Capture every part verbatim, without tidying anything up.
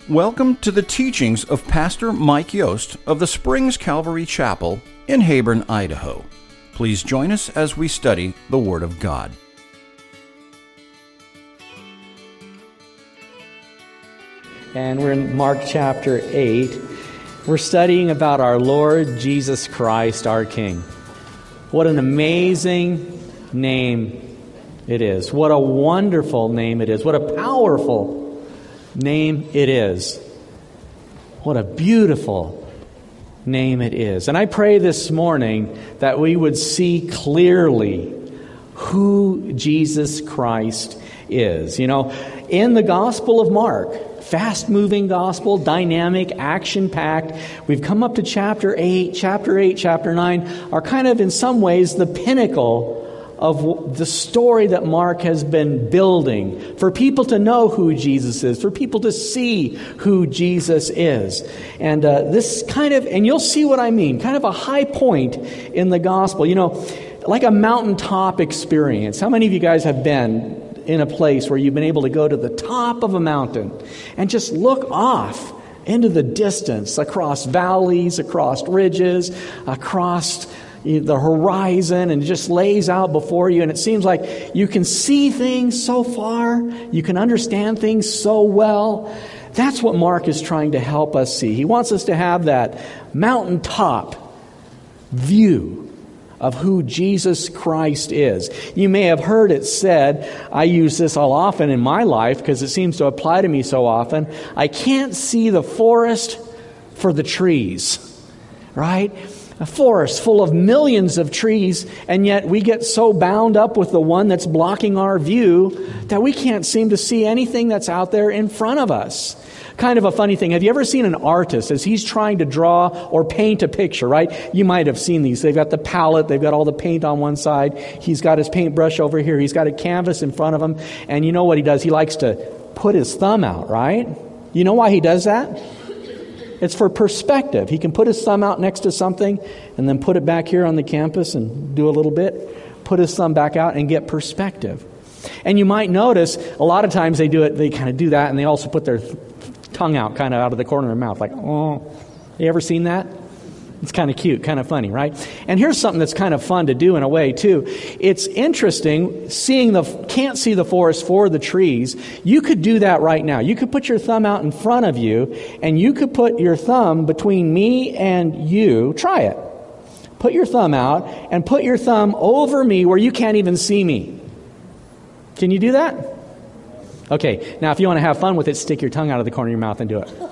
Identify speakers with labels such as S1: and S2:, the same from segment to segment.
S1: Welcome to the teachings of Pastor Mike Yost of the Springs Calvary Chapel in Hayborn, Idaho. Please join us as we study the Word of God.
S2: And we're in Mark chapter eight. We're studying about our Lord Jesus Christ, our King. What an amazing name it is. What a wonderful name it is. What a powerful name it is. What a beautiful name it is. And I pray this morning that we would see clearly who Jesus Christ is. You know, in the Gospel of Mark, fast-moving gospel, dynamic, action-packed, we've come up to chapter eight. Chapter eight, chapter nine are kind of in some ways the pinnacle of the story that Mark has been building for people to know who Jesus is, for people to see who Jesus is. And uh, this kind of, and you'll see what I mean, kind of a high point in the gospel. You know, like a mountaintop experience. How many of you guys have been in a place where you've been able to go to the top of a mountain and just look off into the distance, across valleys, across ridges, across the horizon, and it just lays out before you, and it seems like you can see things so far, you can understand things so well. That's what Mark is trying to help us see. He wants us to have that mountaintop view of who Jesus Christ is. You may have heard it said, I use this all often in my life because it seems to apply to me so often, I can't see the forest for the trees, right? A forest full of millions of trees, and yet we get so bound up with the one that's blocking our view that we can't seem to see anything that's out there in front of us. Kind of a funny thing. Have you ever seen an artist as he's trying to draw or paint a picture, right? You might have seen these. They've got the palette, they've got all the paint on one side. He's got his paintbrush over here. He's got a canvas in front of him. And you know what he does? He likes to put his thumb out, right? You know why he does that? It's for perspective. He can put his thumb out next to something and then put it back here on the canvas and do a little bit, put his thumb back out and get perspective. And you might notice a lot of times they do it, they kind of do that, and they also put their th- tongue out kind of out of the corner of their mouth, like, oh. You ever seen that? It's kind of cute, kind of funny, right? And here's something that's kind of fun to do in a way, too. It's interesting, seeing the can't see the forest for the trees. You could do that right now. You could put your thumb out in front of you, and you could put your thumb between me and you. Try it. Put your thumb out, and put your thumb over me where you can't even see me. Can you do that? Okay, now if you want to have fun with it, stick your tongue out of the corner of your mouth and do it.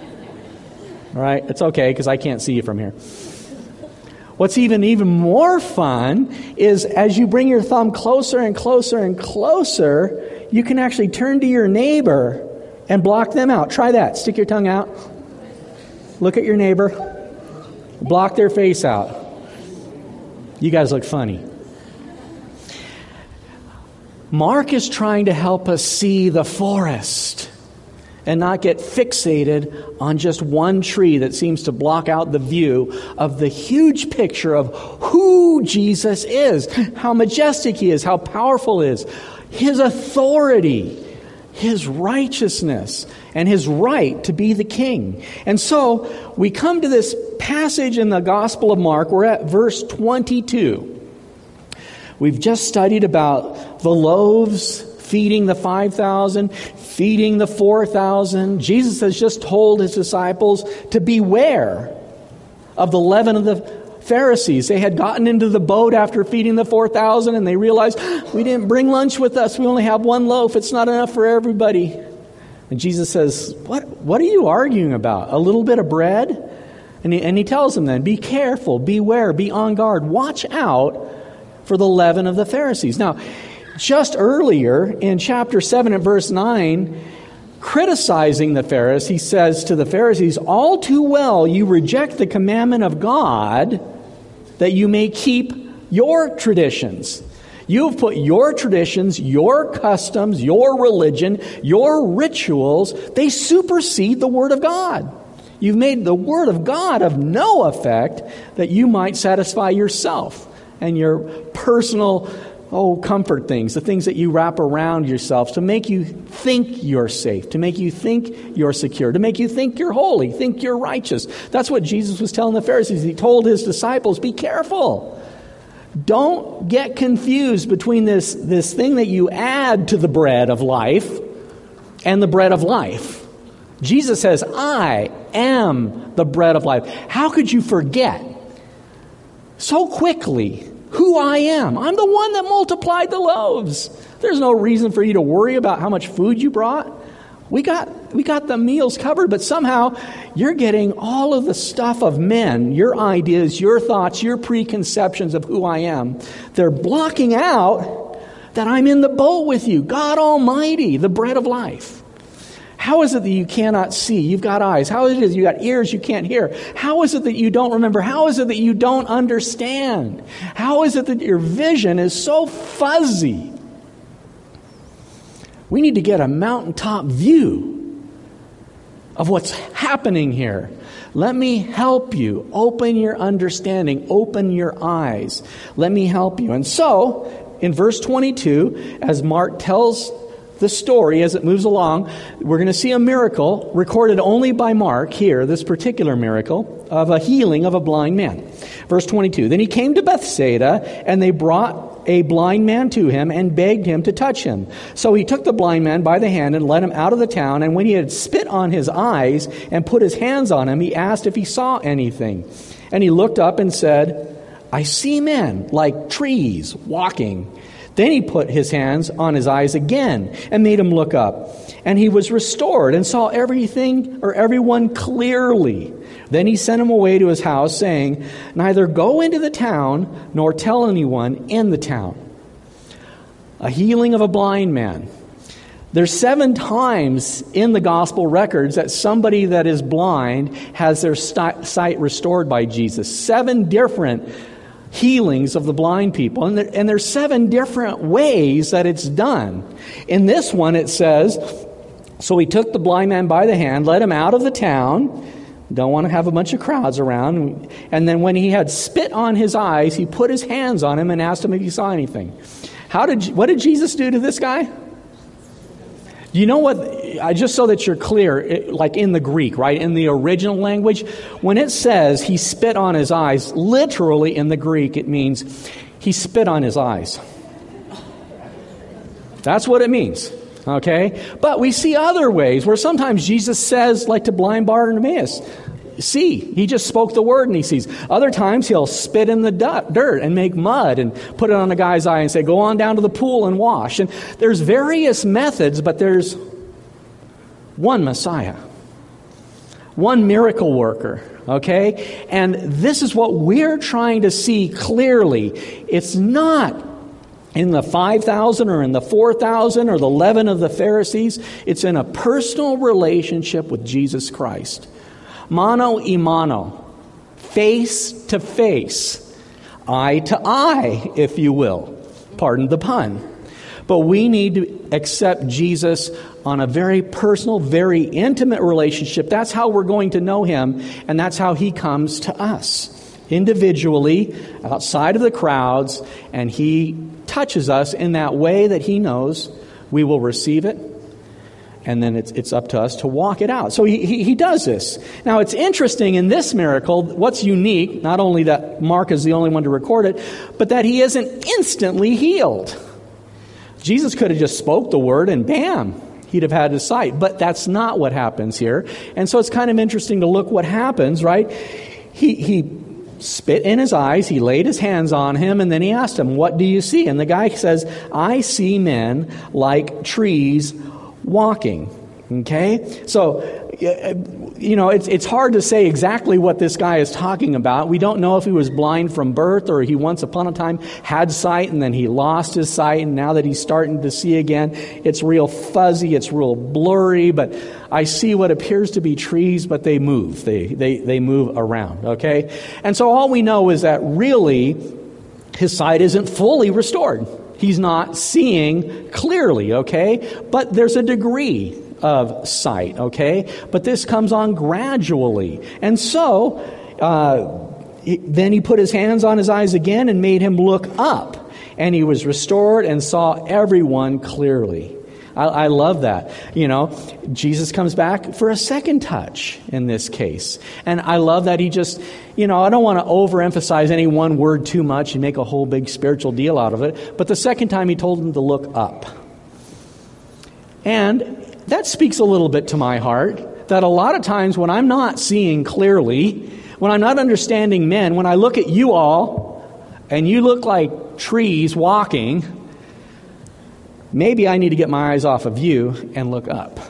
S2: All right, it's okay because I can't see you from here. What's even even more fun is as you bring your thumb closer and closer and closer, you can actually turn to your neighbor and block them out. Try that. Stick your tongue out. Look at your neighbor. Block their face out. You guys look funny. Mark is trying to help us see the forest and not get fixated on just one tree that seems to block out the view of the huge picture of who Jesus is, how majestic He is, how powerful He is, His authority, His righteousness, and His right to be the King. And so we come to this passage in the Gospel of Mark. We're at verse twenty-two. We've just studied about the loaves feeding the five thousand, feeding the four thousand. Jesus has just told His disciples to beware of the leaven of the Pharisees. They had gotten into the boat after feeding the four thousand, and they realized, we didn't bring lunch with us. We only have one loaf. It's not enough for everybody. And Jesus says, what, what are you arguing about? A little bit of bread? And he, and he tells them then, be careful, beware, be on guard. Watch out for the leaven of the Pharisees. Now, just earlier in chapter seven and verse nine, criticizing the Pharisees, he says to the Pharisees, all too well you reject the commandment of God that you may keep your traditions. You've put your traditions, your customs, your religion, your rituals, they supersede the Word of God. You've made the Word of God of no effect that you might satisfy yourself and your personal oh, comfort things, the things that you wrap around yourself to make you think you're safe, to make you think you're secure, to make you think you're holy, think you're righteous. That's what Jesus was telling the Pharisees. He told his disciples, be careful. Don't get confused between this, this thing that you add to the bread of life and the bread of life. Jesus says, I am the bread of life. How could you forget so quickly who I am? I'm the one that multiplied the loaves. There's no reason for you to worry about how much food you brought. We got we got the meals covered, but somehow you're getting all of the stuff of men, your ideas, your thoughts, your preconceptions of who I am. They're blocking out that I'm in the boat with you, God Almighty, the bread of life. How is it that you cannot see? You've got eyes. How is it that you got ears you can't hear? How is it that you don't remember? How is it that you don't understand? How is it that your vision is so fuzzy? We need to get a mountaintop view of what's happening here. Let me help you. Open your understanding. Open your eyes. Let me help you. And so, in verse twenty-two, as Mark tells the story as it moves along, we're going to see a miracle recorded only by Mark here, this particular miracle of a healing of a blind man. Verse twenty-two, then he came to Bethsaida, and they brought a blind man to him and begged him to touch him. So he took the blind man by the hand and led him out of the town, and when he had spit on his eyes and put his hands on him, he asked if he saw anything. And he looked up and said, I see men like trees walking. Then he put his hands on his eyes again and made him look up. And he was restored and saw everything or everyone clearly. Then he sent him away to his house, saying, neither go into the town nor tell anyone in the town. A healing of a blind man. There's seven times in the gospel records that somebody that is blind has their st- sight restored by Jesus. Seven different healings of the blind people. And, there, and there's seven different ways that it's done. In this one it says, so he took the blind man by the hand, led him out of the town. Don't want to have a bunch of crowds around. And then when he had spit on his eyes, he put his hands on him and asked him if he saw anything. How did what did Jesus do to this guy? You know what? I just so that you're clear, it, like in the Greek, right? In the original language, when it says he spit on his eyes, literally in the Greek, it means he spit on his eyes. That's what it means. Okay? But we see other ways where sometimes Jesus says, like to blind Bartimaeus, see. He just spoke the word and he sees. Other times he'll spit in the dirt and make mud and put it on a guy's eye and say, go on down to the pool and wash. And there's various methods, but there's one Messiah. One miracle worker. Okay? And this is what we're trying to see clearly. It's not in the five thousand or in the four thousand or the eleven of the Pharisees. It's in a personal relationship with Jesus Christ. Mano y mano, face to face, eye to eye, if you will. Pardon the pun. But we need to accept Jesus on a very personal, very intimate relationship. That's how we're going to know him, and that's how he comes to us. Individually, outside of the crowds, and he touches us in that way that he knows we will receive it. And then it's it's up to us to walk it out. So he, he he does this. Now it's interesting in this miracle, what's unique, not only that Mark is the only one to record it, but that he isn't instantly healed. Jesus could have just spoke the word and bam, he'd have had his sight. But that's not what happens here. And so it's kind of interesting to look what happens, right? He he spit in his eyes, he laid his hands on him, and then he asked him, what do you see? And the guy says, I see men like trees walking. Okay? So, you know, it's it's hard to say exactly what this guy is talking about. We don't know if he was blind from birth or he once upon a time had sight and then he lost his sight, and now that he's starting to see again, it's real fuzzy, it's real blurry, but I see what appears to be trees, but they move. They they they move around, okay? And so all we know is that really his sight isn't fully restored. He's not seeing clearly, okay? But there's a degree of sight, okay? But this comes on gradually. And so, uh, he, then he put his hands on his eyes again and made him look up. and he was restored and saw everyone clearly. I, I love that. You know, Jesus comes back for a second touch in this case. And I love that he just, you know, I don't want to overemphasize any one word too much and make a whole big spiritual deal out of it. But the second time he told him to look up. And that speaks a little bit to my heart, that a lot of times when I'm not seeing clearly, when I'm not understanding men, when I look at you all and you look like trees walking, maybe I need to get my eyes off of you and look up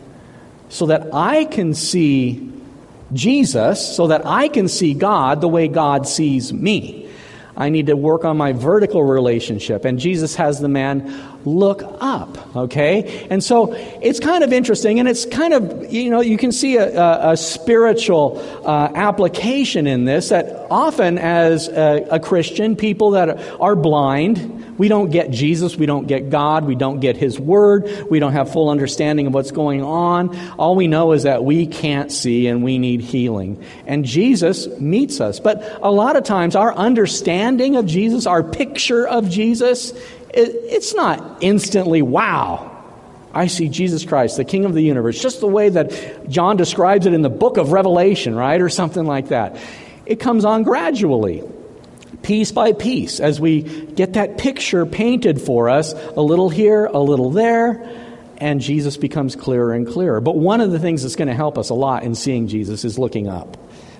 S2: so that I can see Jesus, so that I can see God the way God sees me. I need to work on my vertical relationship. And Jesus has the man look up, okay? And so it's kind of interesting, and it's kind of, you know, you can see a, a, a spiritual uh, application in this, that often as a, a Christian, people that are blind, we don't get Jesus, we don't get God, we don't get His Word, we don't have full understanding of what's going on. All we know is that we can't see and we need healing. And Jesus meets us. But a lot of times our understanding of Jesus, our picture of Jesus, it, it's not instantly, wow, I see Jesus Christ, the King of the universe, just the way that John describes it in the book of Revelation, right? Or something like that. It comes on gradually, piece by piece, as we get that picture painted for us, a little here, a little there, and Jesus becomes clearer and clearer. But one of the things that's going to help us a lot in seeing Jesus is looking up.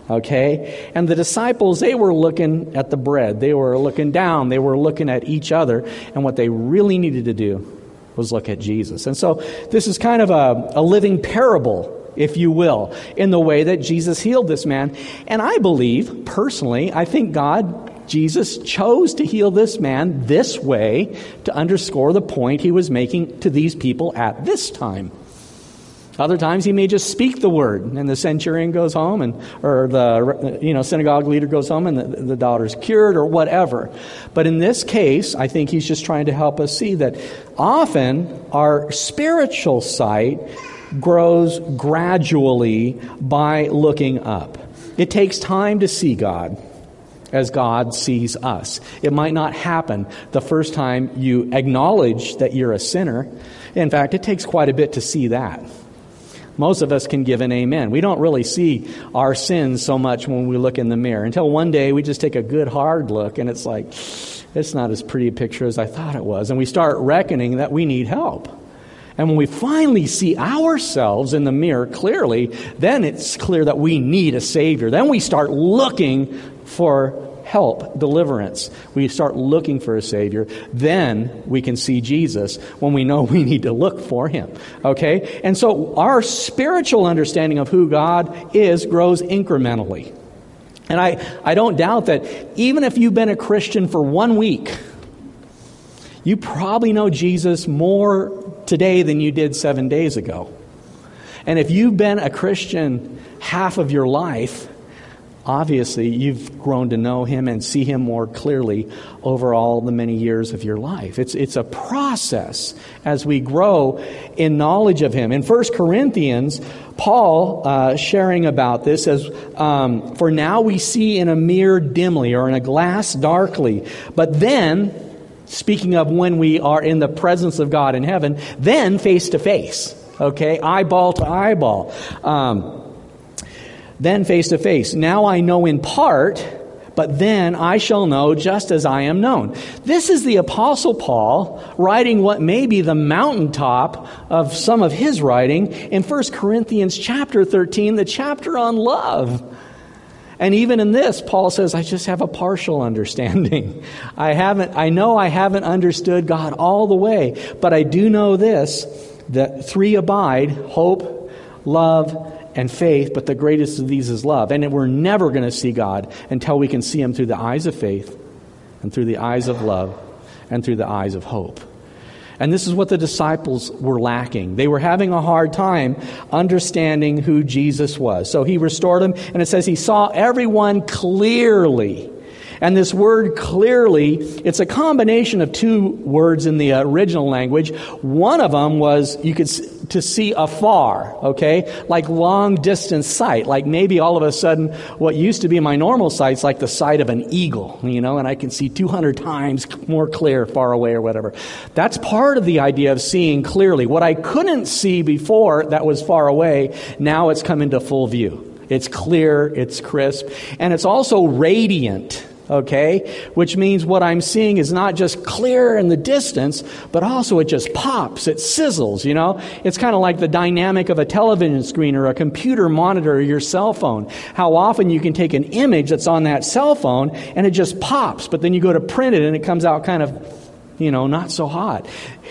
S2: Okay? And the disciples, they were looking at the bread. They were looking down. They were looking at each other. And what they really needed to do was look at Jesus. And so this is kind of a, a living parable, if you will, in the way that Jesus healed this man. And I believe, personally, I think God, Jesus, chose to heal this man this way to underscore the point he was making to these people at this time. Other times he may just speak the word, and the centurion goes home, and or the you know synagogue leader goes home, and the, the daughter's cured, or whatever. But in this case, I think he's just trying to help us see that often our spiritual sight grows gradually by looking up. It takes time to see God as God sees us. It might not happen the first time you acknowledge that you're a sinner. In fact, it takes quite a bit to see that. Most of us can give an amen. We don't really see our sins so much when we look in the mirror until one day we just take a good hard look and it's like, it's not as pretty a picture as I thought it was. And we start reckoning that we need help. And when we finally see ourselves in the mirror clearly, then it's clear that we need a Savior. Then we start looking for help, deliverance. We start looking for a Savior. Then we can see Jesus when we know we need to look for Him. Okay? And so our spiritual understanding of who God is grows incrementally. And I, I don't doubt that even if you've been a Christian for one week, you probably know Jesus more today than you did seven days ago. And if you've been a Christian half of your life, obviously, you've grown to know Him and see Him more clearly over all the many years of your life. It's it's a process as we grow in knowledge of Him. In First Corinthians, Paul, uh, sharing about this, says, um, "For now we see in a mirror dimly, or in a glass darkly. But then," speaking of when we are in the presence of God in heaven, "then face to face." Okay? Eyeball to eyeball. Um Then face to face. Now I know in part, but then I shall know just as I am known. This is the Apostle Paul writing what may be the mountaintop of some of his writing in First Corinthians chapter thirteen, the chapter on love. And even in this, Paul says, I just have a partial understanding. I haven't, I know I haven't understood God all the way, but I do know this, that three abide, hope, love, and faith, but the greatest of these is love. And we're never going to see God until we can see Him through the eyes of faith and through the eyes of love and through the eyes of hope. And this is what the disciples were lacking. They were having a hard time understanding who Jesus was. So He restored them, and it says He saw everyone clearly. And this word clearly, it's a combination of two words in the original language. One of them was you could to see afar, okay? Like long distance sight. Like maybe all of a sudden what used to be my normal sight's like the sight of an eagle, you know, and I can see two hundred times more clear far away or whatever. That's part of the idea of seeing clearly. What I couldn't see before that was far away, now it's come into full view. It's clear, it's crisp, and it's also radiant. Okay, which means what I'm seeing is not just clear in the distance, but also it just pops, it sizzles, you know. It's kind of like the dynamic of a television screen or a computer monitor or your cell phone. How often you can take an image that's on that cell phone and it just pops, but then you go to print it and it comes out kind of, you know, not so hot.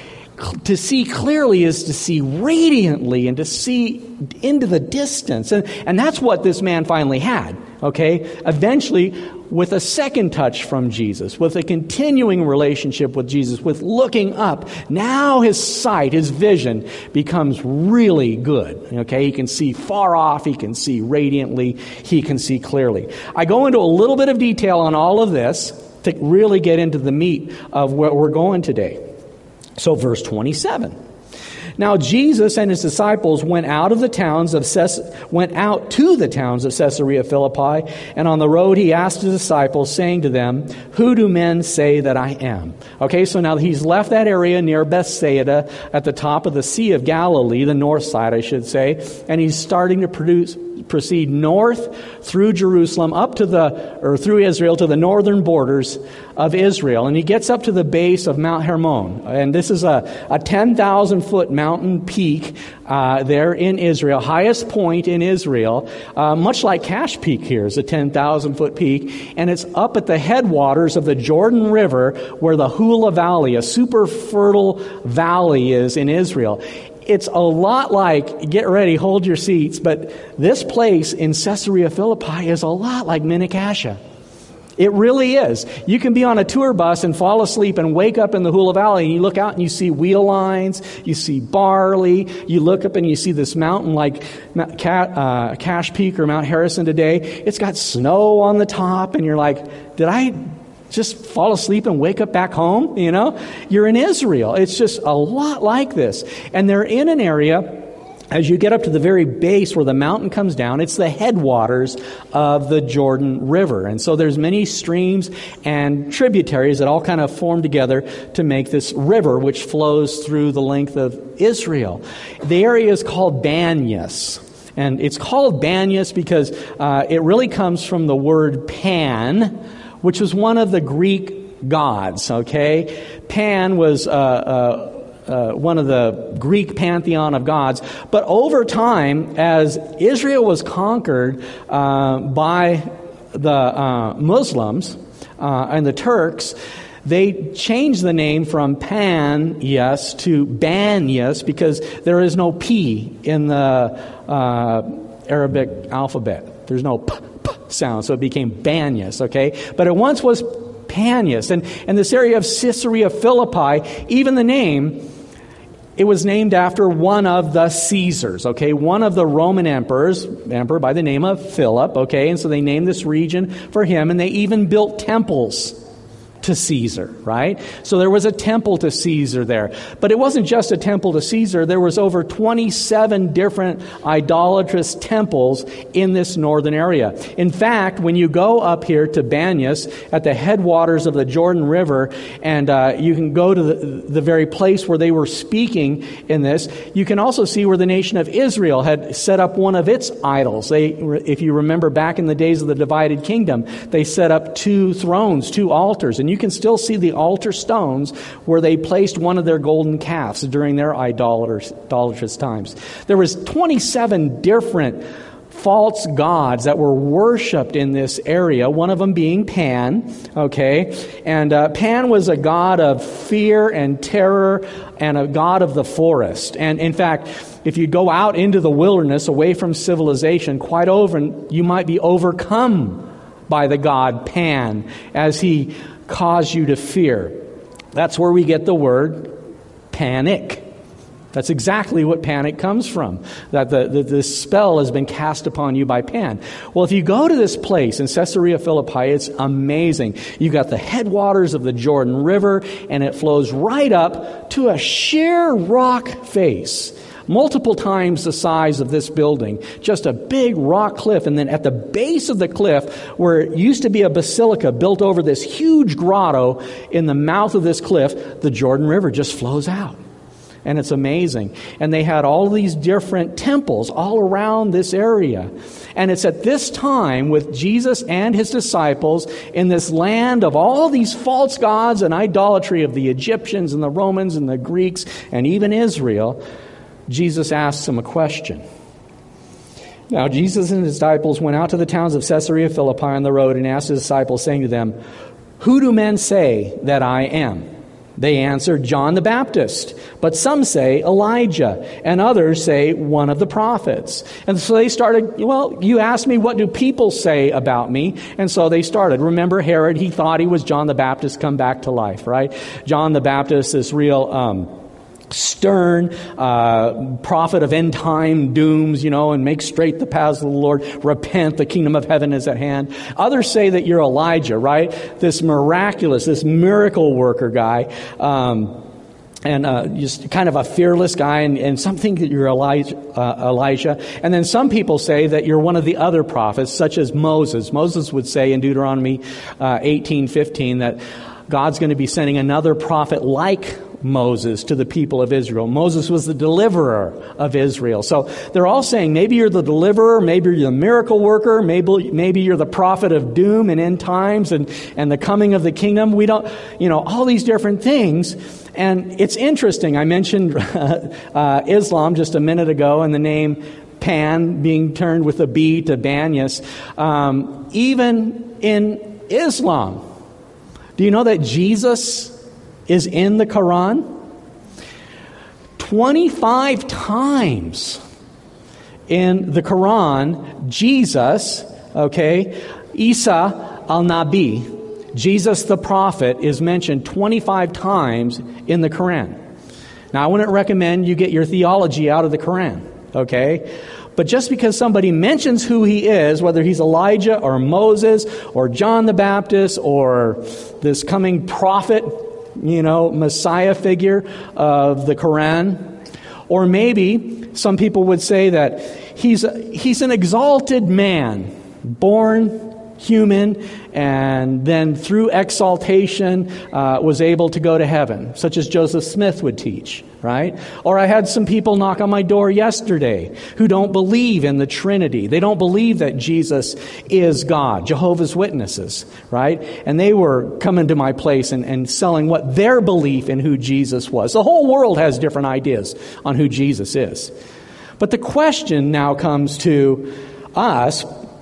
S2: To see clearly is to see radiantly and to see into the distance. And, and that's what this man finally had, okay? Eventually, with a second touch from Jesus, with a continuing relationship with Jesus, with looking up, now his sight, his vision becomes really good, okay? He can see far off, he can see radiantly, he can see clearly. I go into a little bit of detail on all of this to really get into the meat of where we're going today. So verse twenty-seven. Now Jesus and his disciples went out of the towns of Ces- went out to the towns of Caesarea Philippi, and on the road he asked his disciples, saying to them, "Who do men say that I am?" Okay, so now he's left that area near Bethsaida at the top of the Sea of Galilee, the north side, I should say, and he's starting to produce. proceed north through Jerusalem up to the, or through Israel to the northern borders of Israel. And he gets up to the base of Mount Hermon. And this is a, a ten thousand foot mountain peak uh, there in Israel, highest point in Israel, uh, much like Cache Peak here is a ten thousand foot peak. And it's up at the headwaters of the Jordan River where the Hula Valley, a super fertile valley, is in Israel. It's a lot like, get ready, hold your seats, but this place in Caesarea Philippi is a lot like Mini-Cassia. It really is. You can be on a tour bus and fall asleep and wake up in the Hula Valley and you look out and you see wheel lines, you see barley, you look up and you see this mountain like uh, Cache Peak or Mount Harrison today. It's got snow on the top and you're like, did I just fall asleep and wake up back home? You know, you're in Israel. It's just a lot like this. And they're in an area, as you get up to the very base where the mountain comes down, it's the headwaters of the Jordan River. And so there's many streams and tributaries that all kind of form together to make this river, which flows through the length of Israel. The area is called Banyas. And it's called Banyas because uh, it really comes from the word Pan, which was one of the Greek gods, okay? Pan was uh, uh, uh, one of the Greek pantheon of gods. But over time, as Israel was conquered uh, by the uh, Muslims uh, and the Turks, they changed the name from Pan, yes, to Banyas because there is no P in the uh, Arabic alphabet. There's no P. sound, so it became Banyas, okay? But it once was Panias. And, and this area of Caesarea Philippi, even the name, it was named after one of the Caesars, okay? One of the Roman emperors, emperor by the name of Philip, okay? And so they named this region for him, and they even built temples to Caesar, right? So there was a temple to Caesar there. But it wasn't just a temple to Caesar. There was over twenty-seven different idolatrous temples in this northern area. In fact, when you go up here to Banyas at the headwaters of the Jordan River, and uh, you can go to the, the very place where they were speaking in this, you can also see where the nation of Israel had set up one of its idols. They, if you remember back in the days of the divided kingdom, they set up two thrones, two altars, and you can still see the altar stones where they placed one of their golden calves during their idolatrous, idolatrous times. There was twenty-seven different false gods that were worshipped in this area, one of them being Pan, okay? And uh, Pan was a god of fear and terror and a god of the forest. And in fact, if you go out into the wilderness away from civilization, quite often you might be overcome by the god Pan as he cause you to fear. That's where we get the word panic. That's exactly what panic comes from, that the, the, the spell has been cast upon you by Pan. Well, if you go to this place in Caesarea Philippi, it's amazing. You've got the headwaters of the Jordan River, and it flows right up to a sheer rock face, multiple times the size of this building, just a big rock cliff. And then at the base of the cliff, where it used to be a basilica built over this huge grotto, in the mouth of this cliff, the Jordan River just flows out. And it's amazing. And they had all these different temples all around this area. And it's at this time with Jesus and his disciples in this land of all these false gods and idolatry of the Egyptians and the Romans and the Greeks and even Israel, Jesus asks them a question. Now, Jesus and his disciples went out to the towns of Caesarea Philippi on the road and asked his disciples, saying to them, "Who do men say that I am?" They answered, "John the Baptist, but some say Elijah, and others say one of the prophets." And so they started, well, you asked me, what do people say about me? And so they started. Remember Herod, he thought he was John the Baptist come back to life, right? John the Baptist, this real um, stern uh, prophet of end time dooms, you know, and make straight the paths of the Lord. Repent, the kingdom of heaven is at hand. Others say that you're Elijah, right? This miraculous, this miracle worker guy. Um, and uh, just kind of a fearless guy, and, and some think that you're Elijah, uh, Elijah. And then some people say that you're one of the other prophets, such as Moses. Moses would say in Deuteronomy uh, eighteen fifteen that God's going to be sending another prophet like Moses to the people of Israel. Moses was the deliverer of Israel. So they're all saying maybe you're the deliverer, maybe you're the miracle worker, maybe maybe you're the prophet of doom and end times and, and the coming of the kingdom. We don't, you know, all these different things. And it's interesting. I mentioned uh, Islam just a minute ago, and the name Pan being turned with a B to Banyas. Um, even in Islam, do you know that Jesus is in the Quran? twenty-five times in the Quran, Jesus, okay, Isa al-Nabi, Jesus the prophet, is mentioned twenty-five times in the Quran. Now, I wouldn't recommend you get your theology out of the Quran, okay? But just because somebody mentions who he is, whether he's Elijah or Moses or John the Baptist or this coming prophet, you know, Messiah figure of the Quran, or maybe some people would say that he's he's an exalted man, born human, and then through exaltation uh, was able to go to heaven, such as Joseph Smith would teach, right? Or I had some people knock on my door yesterday who don't believe in the Trinity. They don't believe that Jesus is God, Jehovah's Witnesses, right? And they were coming to my place and, and selling what their belief in who Jesus was. The whole world has different ideas on who Jesus is. But the question now comes to us.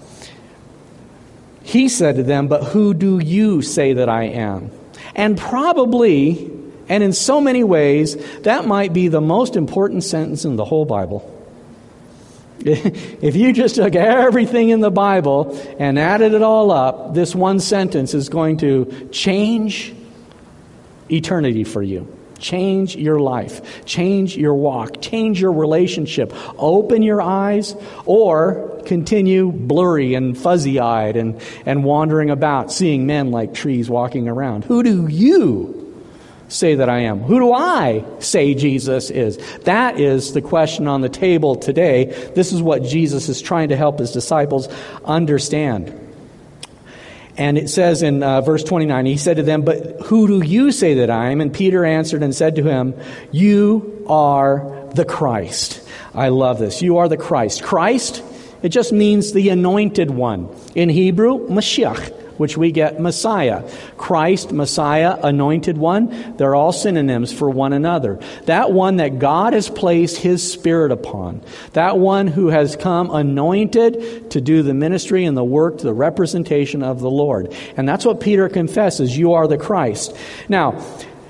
S2: He said to them, "But who do you say that I am?" And probably, and in so many ways, that might be the most important sentence in the whole Bible. If you just took everything in the Bible and added it all up, this one sentence is going to change eternity for you. Change your life. Change your walk. Change your relationship. Open your eyes, or continue blurry and fuzzy-eyed and, and wandering about, seeing men like trees walking around. Who do you say that I am? Who do I say Jesus is? That is the question on the table today. This is what Jesus is trying to help his disciples understand. And it says in uh, verse twenty-nine, he said to them, "But who do you say that I am?" And Peter answered and said to him, "You are the Christ." I love this. You are the Christ. Christ, it just means the anointed one. In Hebrew, Mashiach, which we get Messiah. Christ, Messiah, anointed one, they're all synonyms for one another. That one that God has placed his Spirit upon. That one who has come anointed to do the ministry and the work, the representation of the Lord. And that's what Peter confesses, you are the Christ. Now,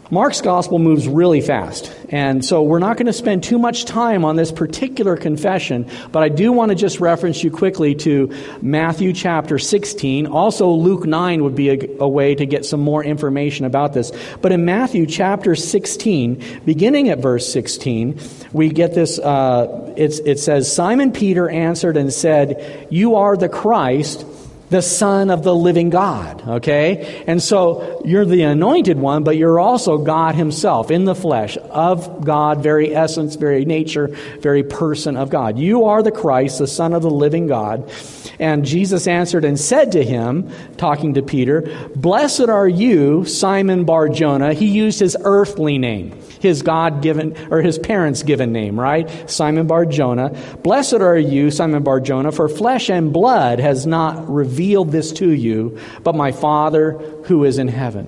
S2: Mark's gospel moves really fast, and so we're not going to spend too much time on this particular confession, but I do want to just reference you quickly to Matthew chapter sixteen. Also, Luke nine would be a, a way to get some more information about this. But in Matthew chapter sixteen, beginning at verse sixteen, we get this, uh, it's, it says, Simon Peter answered and said, "You are the Christ, the Son of the living God." Okay? And so you're the anointed one, but you're also God himself in the flesh, of God, very essence, very nature, very person of God. You are the Christ, the Son of the living God. And Jesus answered and said to him, talking to Peter, "Blessed are you, Simon Bar-Jonah." He used his earthly name, his God-given, or his parents-given name, right? Simon Bar-Jonah. "Blessed are you, Simon Bar-Jonah, for flesh and blood has not revealed this to you, but my Father who is in heaven."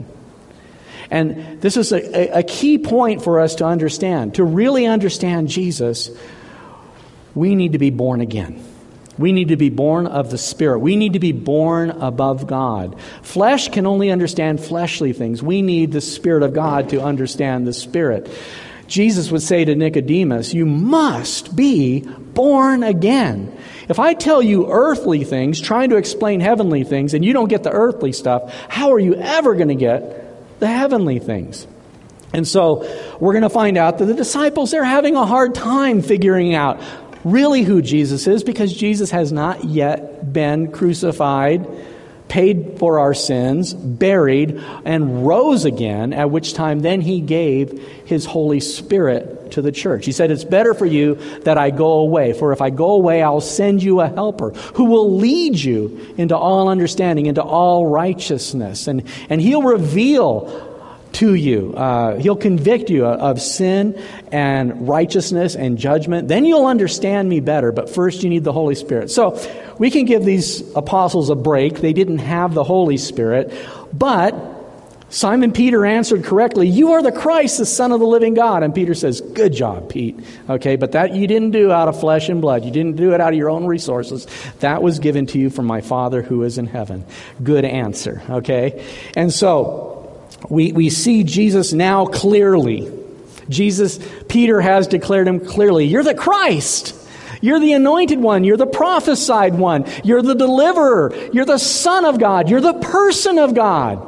S2: And this is a, a key point for us to understand. To really understand Jesus, we need to be born again. We need to be born of the Spirit. We need to be born above God. Flesh can only understand fleshly things. We need the Spirit of God to understand the Spirit. Jesus would say to Nicodemus, "You must be born again." If I tell you earthly things, trying to explain heavenly things, and you don't get the earthly stuff, how are you ever going to get the heavenly things? And so we're going to find out that the disciples, they're having a hard time figuring out really who Jesus is, because Jesus has not yet been crucified, paid for our sins, buried, and rose again, at which time then he gave his Holy Spirit to the church. He said, "It's better for you that I go away, for if I go away, I'll send you a helper who will lead you into all understanding, into all righteousness." And, and he'll reveal to you. Uh, he'll convict you of sin and righteousness and judgment. Then you'll understand me better. But first you need the Holy Spirit. So we can give these apostles a break. They didn't have the Holy Spirit. But Simon Peter answered correctly, "You are the Christ, the Son of the living God." And Peter says, "Good job, Pete." Okay, but that you didn't do out of flesh and blood. You didn't do it out of your own resources. That was given to you from my Father who is in heaven. Good answer. Okay? And so We we see Jesus now clearly. Jesus, Peter has declared him clearly. You're the Christ. You're the anointed one. You're the prophesied one. You're the deliverer. You're the Son of God. You're the person of God.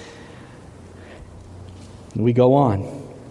S2: We go on.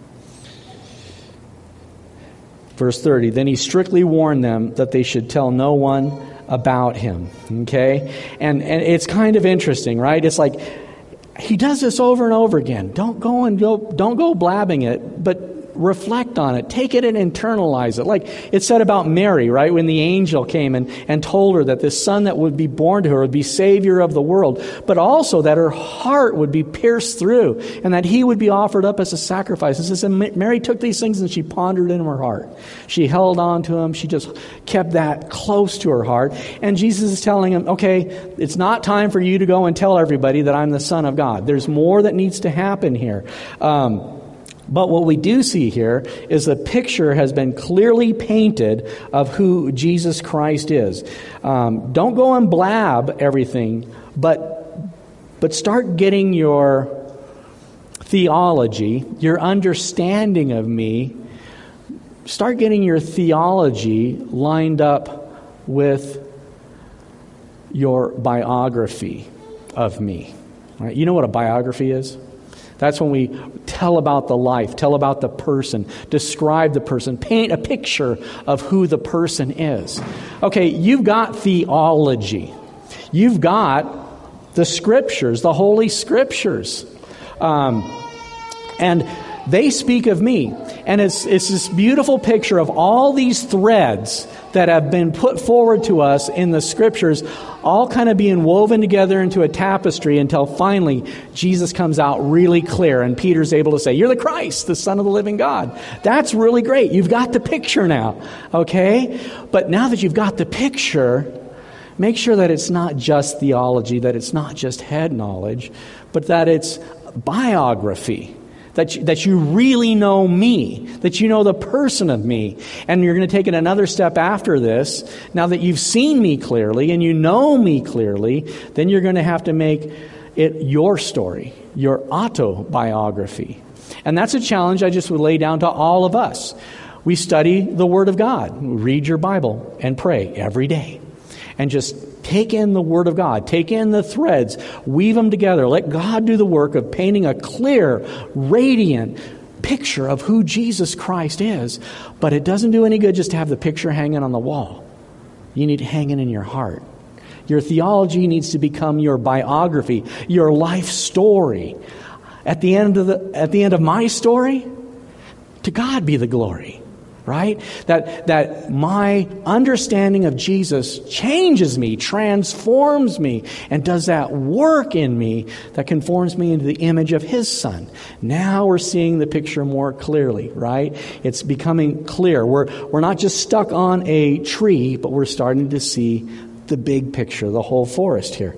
S2: Verse thirty, "Then he strictly warned them that they should tell no one about him." Okay? And, and it's kind of interesting, right? It's like, he does this over and over again. Don't go and go, don't go blabbing it, but reflect on it. Take it and internalize it. Like it said about Mary, right? When the angel came and, and told her that this son that would be born to her would be Savior of the world, but also that her heart would be pierced through and that he would be offered up as a sacrifice. And so Mary took these things and she pondered in her heart. She held on to them. She just kept that close to her heart. And Jesus is telling him, okay, it's not time for you to go and tell everybody that I'm the Son of God. There's more that needs to happen here. Um, But what we do see here is the picture has been clearly painted of who Jesus Christ is. Um, don't go and blab everything, but but start getting your theology, your understanding of me, start getting your theology lined up with your biography of me. Right? You know what a biography is? That's when we tell about the life, tell about the person, describe the person, paint a picture of who the person is. Okay, you've got theology. You've got the Scriptures, the Holy Scriptures. Um, and they speak of me. And it's it's this beautiful picture of all these threads that have been put forward to us in the Scriptures, all kind of being woven together into a tapestry until finally Jesus comes out really clear and Peter's able to say, "You're the Christ, the Son of the living God." That's really great. You've got the picture now, okay? But now that you've got the picture, make sure that it's not just theology, that it's not just head knowledge, but that it's biography. That you, that you really know me, that you know the person of me. And you're going to take it another step after this. Now that you've seen me clearly and you know me clearly, then you're going to have to make it your story, your autobiography. And that's a challenge I just would lay down to all of us. We study the Word of God. Read your Bible and pray every day. And just take in the Word of God. Take in the threads. Weave them together. Let God do the work of painting a clear, radiant picture of who Jesus Christ is. But it doesn't do any good just to have the picture hanging on the wall. You need to hang it in your heart. Your theology needs to become your biography, your life story. At the end of the at the end of my story, to God be the glory. Right? That that my understanding of Jesus changes me, transforms me, and does that work in me that conforms me into the image of His Son. Now we're seeing the picture more clearly, right? It's becoming clear. We're we're not just stuck on a tree, but we're starting to see the big picture, the whole forest here.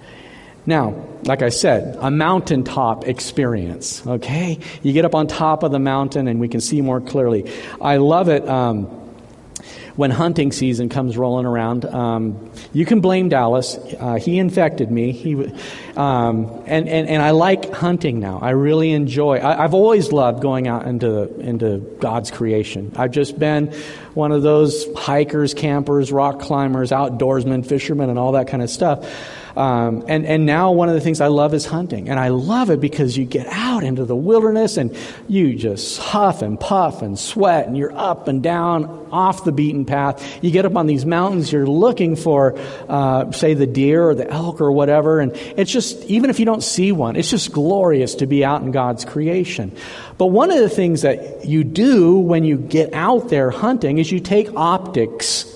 S2: Now, like I said, a mountaintop experience, okay? You get up on top of the mountain and we can see more clearly. I love it um, when hunting season comes rolling around. Um, you can blame Dallas. Uh, he infected me. He, um, and, and, and I like hunting now. I really enjoy. I, I've always loved going out into, into God's creation. I've just been one of those hikers, campers, rock climbers, outdoorsmen, fishermen, and all that kind of stuff. Um, and, and now one of the things I love is hunting. And I love it because you get out into the wilderness and you just huff and puff and sweat and you're up and down off the beaten path. You get up on these mountains, you're looking for, uh, say, the deer or the elk or whatever. And it's just, even if you don't see one, it's just glorious to be out in God's creation. But one of the things that you do when you get out there hunting is you take optics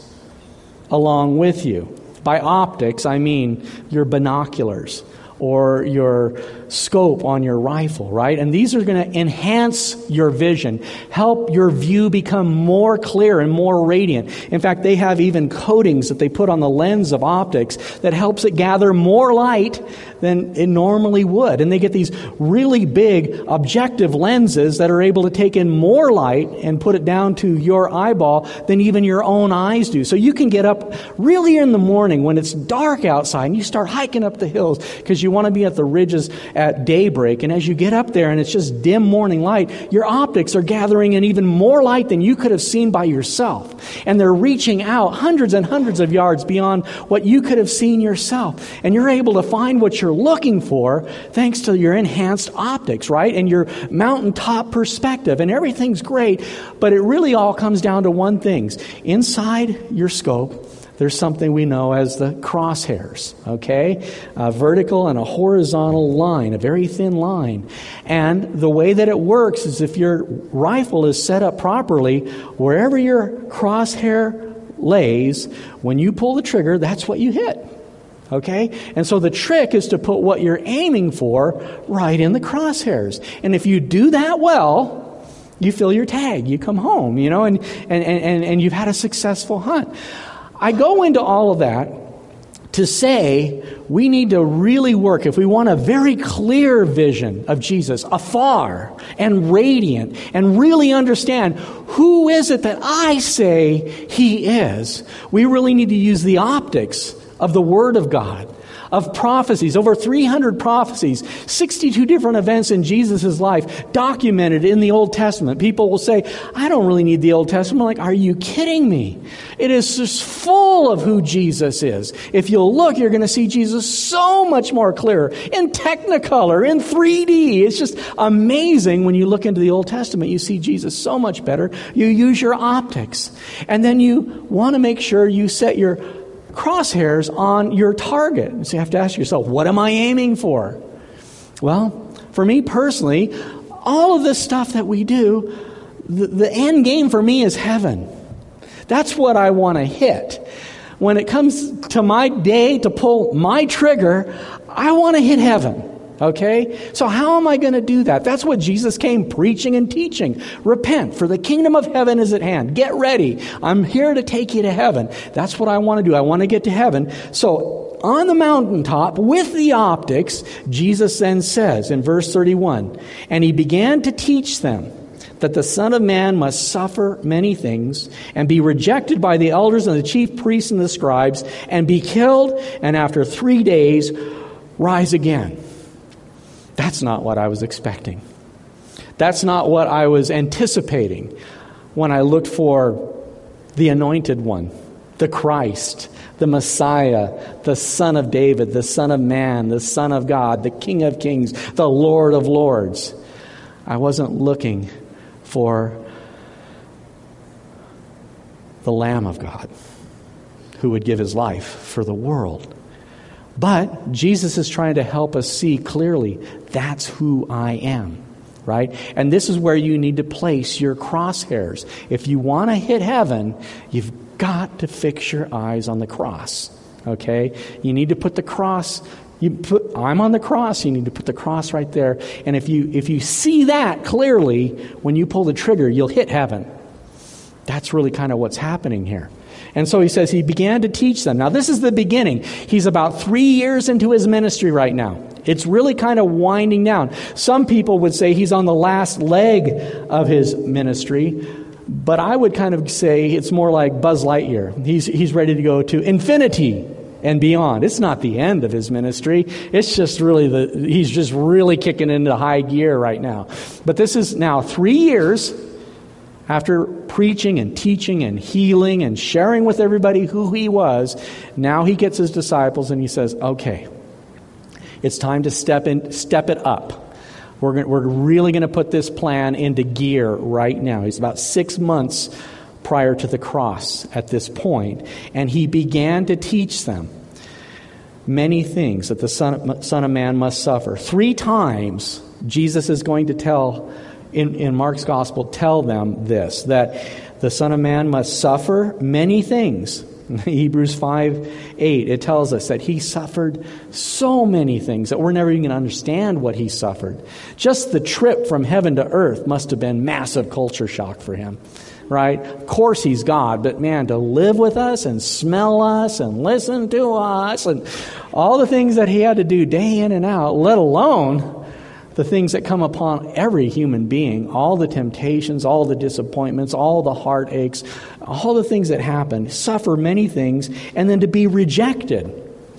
S2: along with you. By optics, I mean your binoculars or your scope on your rifle, right? And these are going to enhance your vision, help your view become more clear and more radiant. In fact, they have even coatings that they put on the lens of optics that helps it gather more light than it normally would. And they get these really big objective lenses that are able to take in more light and put it down to your eyeball than even your own eyes do. So you can get up really in the morning when it's dark outside and you start hiking up the hills because you want to be at the ridges at daybreak. And as you get up there and it's just dim morning light, your optics are gathering in even more light than you could have seen by yourself. And they're reaching out hundreds and hundreds of yards beyond what you could have seen yourself. And you're able to find what you're looking for thanks to your enhanced optics, right? And your mountaintop perspective. And everything's great, but it really all comes down to one thing. Inside your scope, there's something we know as the crosshairs, okay? A vertical and a horizontal line, a very thin line. And the way that it works is if your rifle is set up properly, wherever your crosshair lays, when you pull the trigger, that's what you hit, okay? And so the trick is to put what you're aiming for right in the crosshairs. And if you do that well, you fill your tag, you come home, you know, and, and, and, and you've had a successful hunt. I go into all of that to say we need to really work, if we want a very clear vision of Jesus, afar and radiant, and really understand who is it that I say He is, we really need to use the optics of the Word of God, of prophecies, over three hundred prophecies, sixty-two different events in Jesus' life documented in the Old Testament. People will say, I don't really need the Old Testament. I'm like, are you kidding me? It is just full of who Jesus is. If you'll look, you're going to see Jesus so much more clear, in Technicolor, in three D. It's just amazing when you look into the Old Testament. You see Jesus so much better. You use your optics. And then you want to make sure you set your crosshairs on your target. So you have to ask yourself, what am I aiming for? Well, for me personally, all of this stuff that we do, the, the end game for me is heaven. That's what I want to hit. When it comes to my day to pull my trigger, I want to hit heaven. Okay? So how am I going to do that? That's what Jesus came preaching and teaching. Repent, for the kingdom of heaven is at hand. Get ready. I'm here to take you to heaven. That's what I want to do. I want to get to heaven. So on the mountaintop with the optics, Jesus then says in verse thirty-one, and He began to teach them that the Son of Man must suffer many things and be rejected by the elders and the chief priests and the scribes and be killed and after three days rise again. That's not what I was expecting. That's not what I was anticipating when I looked for the Anointed One, the Christ, the Messiah, the Son of David, the Son of Man, the Son of God, the King of Kings, the Lord of Lords. I wasn't looking for the Lamb of God who would give his life for the world. But Jesus is trying to help us see clearly, that's who I am, right? And this is where you need to place your crosshairs. If you want to hit heaven, you've got to fix your eyes on the cross, okay? You need to put the cross, you put, I'm on the cross, you need to put the cross right there. And if you if you see that clearly, when you pull the trigger, you'll hit heaven. That's really kind of what's happening here. And so he says he began to teach them. Now, this is the beginning. He's about three years into his ministry right now. It's really kind of winding down. Some people would say he's on the last leg of his ministry, but I would kind of say it's more like Buzz Lightyear. He's, he's ready to go to infinity and beyond. It's not the end of his ministry. It's just really the, he's just really kicking into high gear right now. But this is now three years after preaching and teaching and healing and sharing with everybody who he was. Now he gets his disciples and he says, okay, it's time to step in, step it up. We're going, we're really going to put this plan into gear right now. He's about six months prior to the cross at this point, and he began to teach them many things that the Son, Son of Man must suffer. Three times Jesus is going to tell, in, in Mark's Gospel, tell them this, that the Son of Man must suffer many things. Hebrews five eight, it tells us that he suffered so many things that we're never even going to understand what he suffered. Just the trip from heaven to earth must have been massive culture shock for him, right? Of course he's God, but man, to live with us and smell us and listen to us and all the things that he had to do day in and out, let alone the things that come upon every human being, all the temptations, all the disappointments, all the heartaches, all the things that happen, suffer many things, and then to be rejected.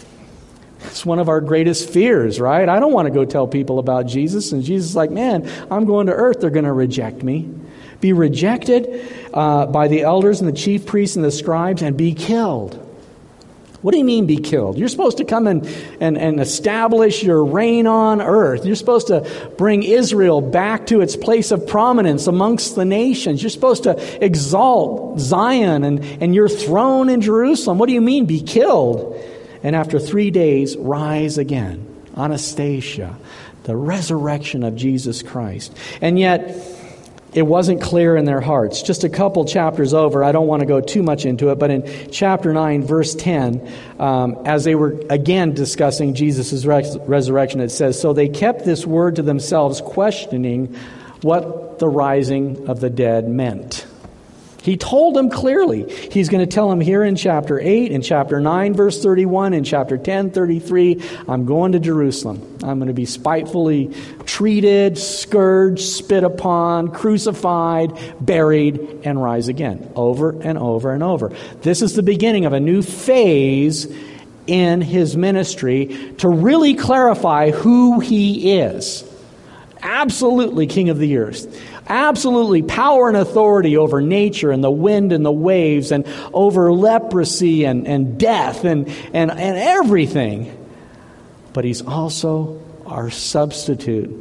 S2: It's one of our greatest fears, right? I don't want to go tell people about Jesus. And Jesus is like, man, I'm going to earth. They're going to reject me. Be rejected uh, by the elders and the chief priests and the scribes and be killed. What do you mean be killed? You're supposed to come and, and, and establish your reign on earth. You're supposed to bring Israel back to its place of prominence amongst the nations. You're supposed to exalt Zion and, and your throne in Jerusalem. What do you mean be killed? And after three days, rise again. Anastasia, the resurrection of Jesus Christ. And yet, it wasn't clear in their hearts. Just a couple chapters over, I don't want to go too much into it, but in chapter nine, verse ten, um, as they were again discussing Jesus' res- resurrection, it says, so they kept this word to themselves, questioning what the rising of the dead meant. He told them clearly. He's going to tell them here in chapter eight, in chapter nine, verse thirty-one, in chapter ten, thirty-three, I'm going to Jerusalem. I'm going to be spitefully treated, scourged, spit upon, crucified, buried, and rise again. Over and over and over. This is the beginning of a new phase in his ministry to really clarify who he is. Absolutely King of the earth. Absolutely power and authority over nature and the wind and the waves and over leprosy and, and death and, and, and everything. But he's also our substitute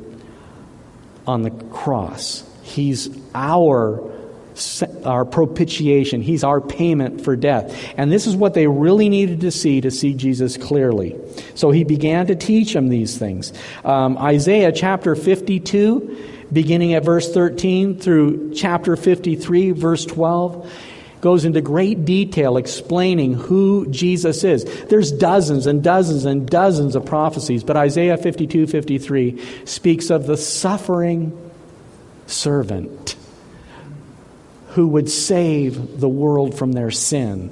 S2: on the cross. He's our, our propitiation. He's our payment for death. And this is what they really needed to see to see Jesus clearly. So he began to teach them these things. Um, Isaiah chapter fifty-two, beginning at verse thirteen through chapter fifty-three, verse twelve, goes into great detail explaining who Jesus is. There's dozens and dozens and dozens of prophecies, but Isaiah fifty-two, fifty-three speaks of the suffering servant who would save the world from their sin.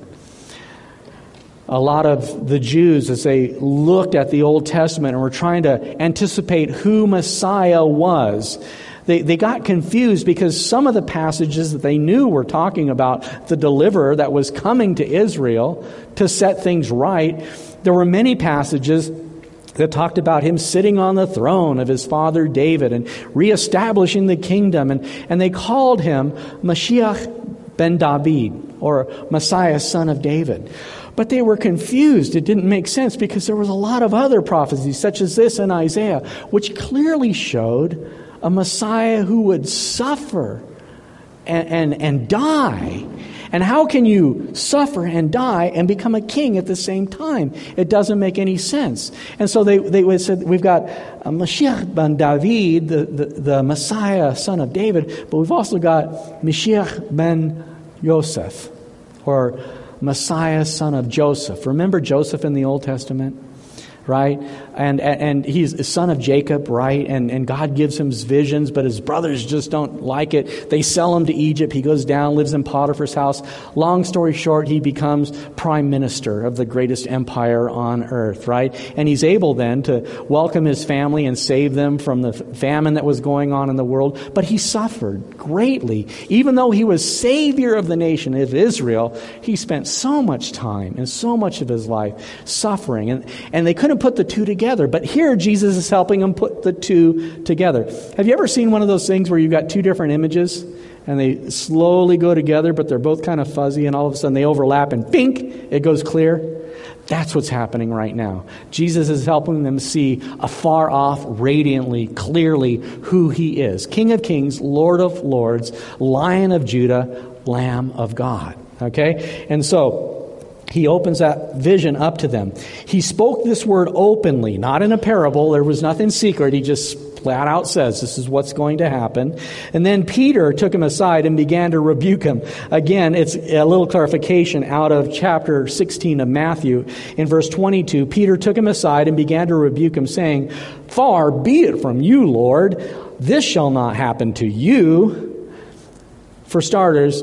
S2: A lot of the Jews, as they looked at the Old Testament and were trying to anticipate who Messiah was, They they got confused because some of the passages that they knew were talking about the deliverer that was coming to Israel to set things right. There were many passages that talked about him sitting on the throne of his father David and reestablishing the kingdom. And, and they called him Mashiach ben David, or Messiah, son of David. But they were confused. It didn't make sense because there was a lot of other prophecies, such as this in Isaiah, which clearly showed a Messiah who would suffer and, and, and die. And how can you suffer and die and become a king at the same time? It doesn't make any sense. And so they, they said, we've got Mashiach ben David, the, the, the Messiah, son of David, but we've also got Mashiach ben Yosef, or Messiah, son of Joseph. Remember Joseph in the Old Testament? Right? And and he's a son of Jacob, right? And and God gives him visions, but his brothers just don't like it. They sell him to Egypt. He goes down, lives in Potiphar's house. Long story short, he becomes prime minister of the greatest empire on earth, right? And he's able then to welcome his family and save them from the famine that was going on in the world. But he suffered greatly. Even though he was savior of the nation of Israel, he spent so much time and so much of his life suffering. And, and they couldn't put the two together. But here Jesus is helping them put the two together. Have you ever seen one of those things where you've got two different images and they slowly go together, but they're both kind of fuzzy, and all of a sudden they overlap and bink, it goes clear? That's what's happening right now. Jesus is helping them see afar off, radiantly, clearly who he is. King of kings, Lord of lords, Lion of Judah, Lamb of God. Okay? And so he opens that vision up to them. He spoke this word openly, not in a parable. There was nothing secret. He just flat out says, this is what's going to happen. And then Peter took him aside and began to rebuke him. Again, it's a little clarification out of chapter sixteen of Matthew. In verse twenty-two, Peter took him aside and began to rebuke him, saying, "Far be it from you, Lord. This shall not happen to you." For starters,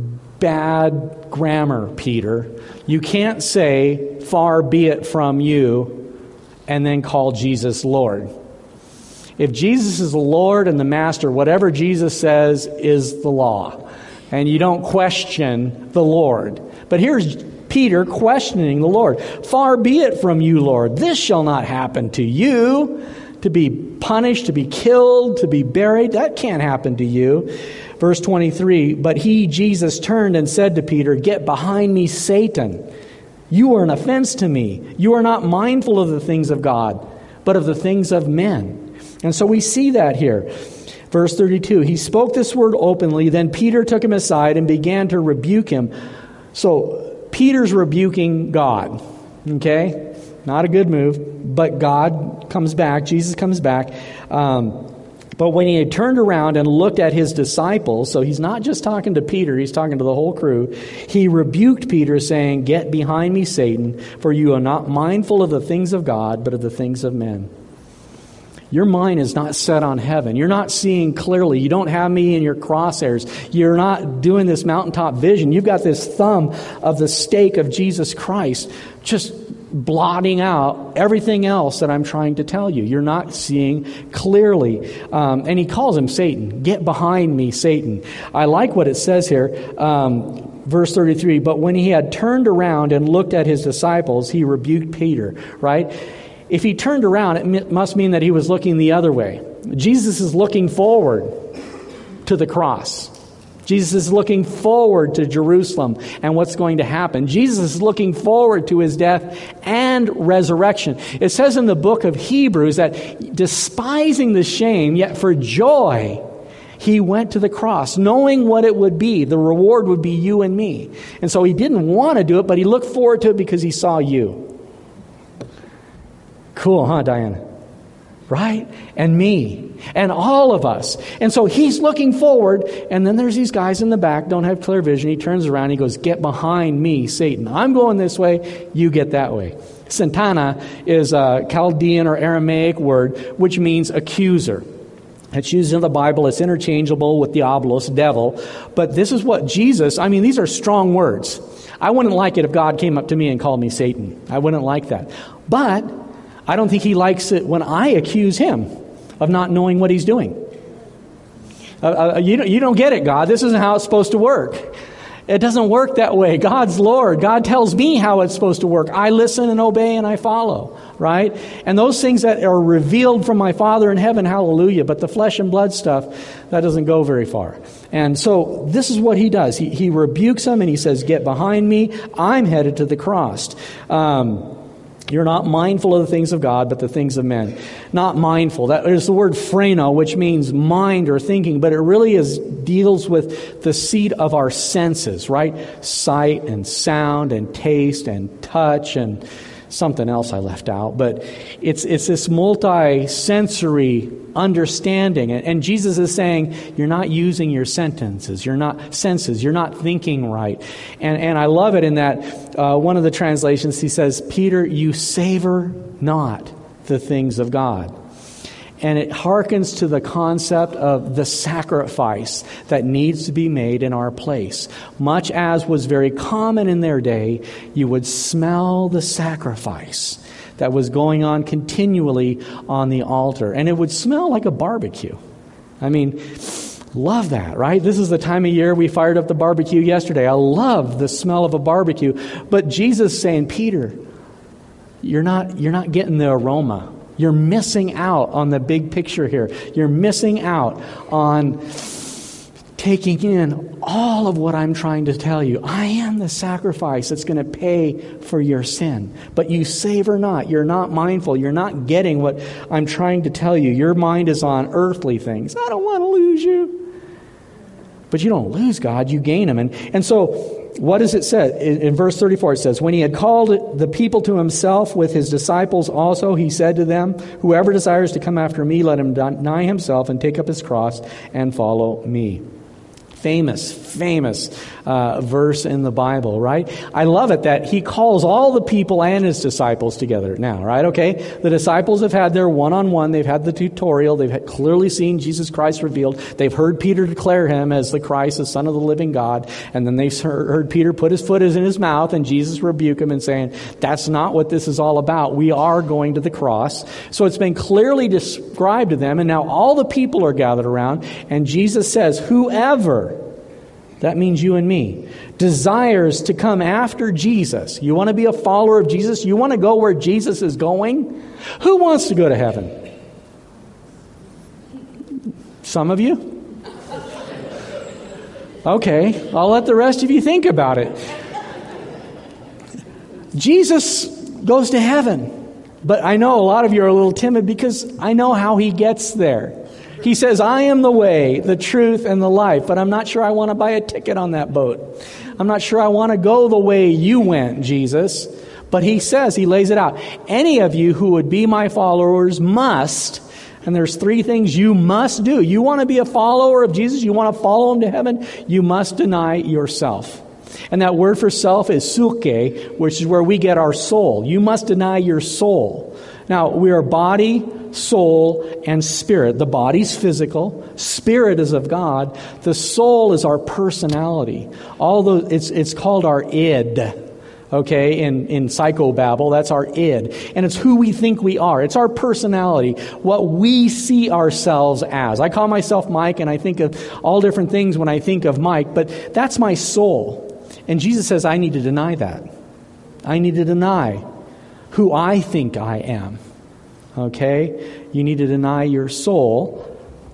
S2: bad grammar, Peter. You can't say, "Far be it from you," and then call Jesus Lord. If Jesus is the Lord and the Master, whatever Jesus says is the law. And you don't question the Lord. But here's Peter questioning the Lord. "Far be it from you, Lord. This shall not happen to you." To be punished, to be killed, to be buried, that can't happen to you. Verse twenty-three, "But he, Jesus, turned and said to Peter, 'Get behind me, Satan. You are an offense to me. You are not mindful of the things of God, but of the things of men.'" And so we see that here. Verse thirty-two, "He spoke this word openly. Then Peter took him aside and began to rebuke him." So Peter's rebuking God. Okay? Not a good move. But God comes back. Jesus comes back. Um, but when he had turned around and looked at his disciples, so he's not just talking to Peter, he's talking to the whole crew, he rebuked Peter, saying, "Get behind me, Satan, for you are not mindful of the things of God, but of the things of men." Your mind is not set on heaven. You're not seeing clearly. You don't have me in your crosshairs. You're not doing this mountaintop vision. You've got this thumb of the stake of Jesus Christ just blotting out everything else that I'm trying to tell you. You're not seeing clearly. Um, and he calls him Satan. "Get behind me, Satan." I like what it says here. Um, verse thirty-three, "But when he had turned around and looked at his disciples, he rebuked Peter." Right? If he turned around, it must mean that he was looking the other way. Jesus is looking forward to the cross. Jesus is looking forward to Jerusalem and what's going to happen. Jesus is looking forward to his death and resurrection. It says in the book of Hebrews that despising the shame, yet for joy, he went to the cross, knowing what it would be. The reward would be you and me. And so he didn't want to do it, but he looked forward to it because he saw you. Cool, huh, Diana? Right? And me. And all of us. And so he's looking forward, and then there's these guys in the back, don't have clear vision. He turns around, he goes, "Get behind me, Satan. I'm going this way, you get that way." Santana is a Chaldean or Aramaic word, which means accuser. It's used in the Bible. It's interchangeable with diabolos, devil. But this is what Jesus, I mean, these are strong words. I wouldn't like it if God came up to me and called me Satan. I wouldn't like that. But I don't think he likes it when I accuse him of not knowing what he's doing. Uh, uh, you, don't, you don't get it, God. This isn't how it's supposed to work. It doesn't work that way. God's Lord. God tells me how it's supposed to work. I listen and obey and I follow, right? And those things that are revealed from my Father in heaven, hallelujah. But the flesh and blood stuff, that doesn't go very far. And so this is what he does. He, he rebukes them and he says, get behind me. I'm headed to the cross. Um, You're not mindful of the things of God, but the things of men. Not mindful. That is the word phreno, which means mind or thinking, but it really is deals with the seat of our senses, right? Sight and sound and taste and touch and something else I left out. But it's it's this multi-sensory understanding. And, and Jesus is saying, you're not using your sentences. You're not senses. You're not thinking right. And and I love it in that uh, one of the translations, he says, Peter, you savor not the things of God. And it harkens to the concept of the sacrifice that needs to be made in our place. Much as was very common in their day, you would smell the sacrifice that was going on continually on the altar. And it would smell like a barbecue. I mean, love that, right? This is the time of year we fired up the barbecue yesterday. I love the smell of a barbecue. But Jesus is saying, Peter, you're not, you're not getting the aroma. You're missing out on the big picture here. You're missing out on taking in all of what I'm trying to tell you. I am the sacrifice that's going to pay for your sin. But you savor not. You're not mindful. You're not getting what I'm trying to tell you. Your mind is on earthly things. I don't want to lose you. But you don't lose God. You gain Him. And, and so what does it say? In, in verse thirty-four it says, when he had called the people to himself with his disciples also, he said to them, whoever desires to come after me, let him deny himself and take up his cross and follow me. Famous, famous uh, verse in the Bible, right? I love it that he calls all the people and his disciples together now, right? Okay, the disciples have had their one-on-one. They've had the tutorial. They've had clearly seen Jesus Christ revealed. They've heard Peter declare him as the Christ, the Son of the living God. And then they've heard Peter put his foot in his mouth and Jesus rebuke him and saying, that's not what this is all about. We are going to the cross. So it's been clearly described to them. And now all the people are gathered around. And Jesus says, whoever, that means you and me, desires to come after Jesus. You want to be a follower of Jesus? You want to go where Jesus is going? Who wants to go to heaven? Some of you? Okay, I'll let the rest of you think about it. Jesus goes to heaven. But I know a lot of you are a little timid because I know how He gets there. He says, I am the way, the truth, and the life, but I'm not sure I want to buy a ticket on that boat. I'm not sure I want to go the way you went, Jesus. But He says, He lays it out. Any of you who would be my followers must, and there's three things you must do. You want to be a follower of Jesus? You want to follow Him to heaven? You must deny yourself. And that word for self is suke, which is where we get our soul. You must deny your soul. Now, we are body, soul, and spirit. The body's physical. Spirit is of God. The soul is our personality. Although it's it's called our id. Okay, in, in psychobabble, that's our id. And it's who we think we are. It's our personality, what we see ourselves as. I call myself Mike, and I think of all different things when I think of Mike, but that's my soul. And Jesus says, I need to deny that. I need to deny who I think I am. Okay? You need to deny your soul.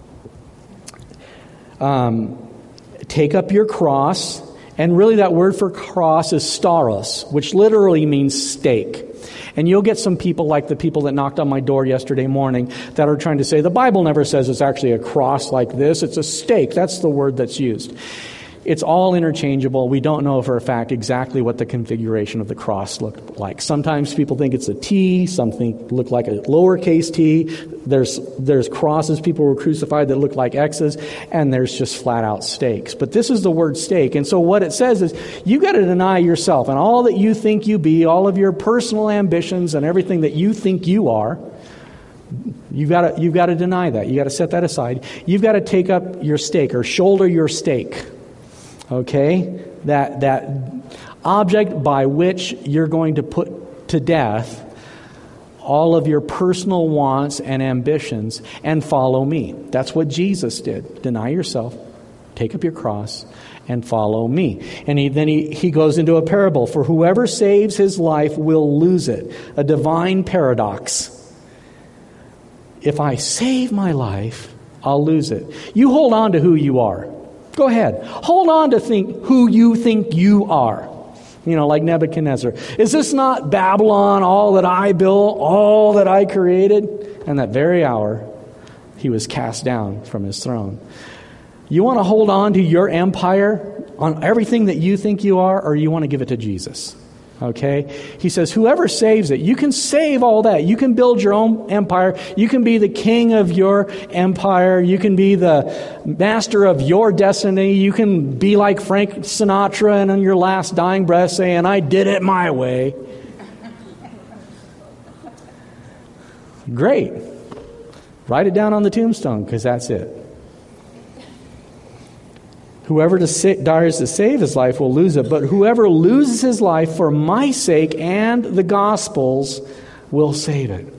S2: Um, take up your cross. And really that word for cross is staros, which literally means stake. And you'll get some people like the people that knocked on my door yesterday morning that are trying to say, the Bible never says it's actually a cross like this. It's a stake. That's the word that's used. It's all interchangeable. We don't know for a fact exactly what the configuration of the cross looked like. Sometimes people think it's a T. Some think look like a lowercase t. There's there's crosses. People were crucified that look like X's. And there's just flat out stakes. But this is the word stake. And so what it says is you got to deny yourself and all that you think you be, all of your personal ambitions and everything that you think you are. You've got to, you've got to deny that. You've got to set that aside. You've got to take up your stake or shoulder your stake. Okay, that that object by which you're going to put to death all of your personal wants and ambitions and follow me. That's what Jesus did. Deny yourself, Take up your cross and follow me. And he, then he, he goes into a parable. For whoever saves his life will lose it. A divine paradox. If I save my life, I'll lose it. You hold on to who you are. Go ahead. Hold on to think who you think you are. You know, like Nebuchadnezzar. Is this not Babylon, all that I built, all that I created? And that very hour, he was cast down from his throne. You want to hold on to your empire, on everything that you think you are, or you want to give it to Jesus? Okay? He says, whoever saves it, you can save all that. You can build your own empire. You can be the king of your empire. You can be the master of your destiny. You can be like Frank Sinatra and on your last dying breath saying, I did it my way. Great. Write it down on the tombstone, because that's it. Whoever desires to save his life will lose it, but whoever loses his life for my sake and the gospel's will save it.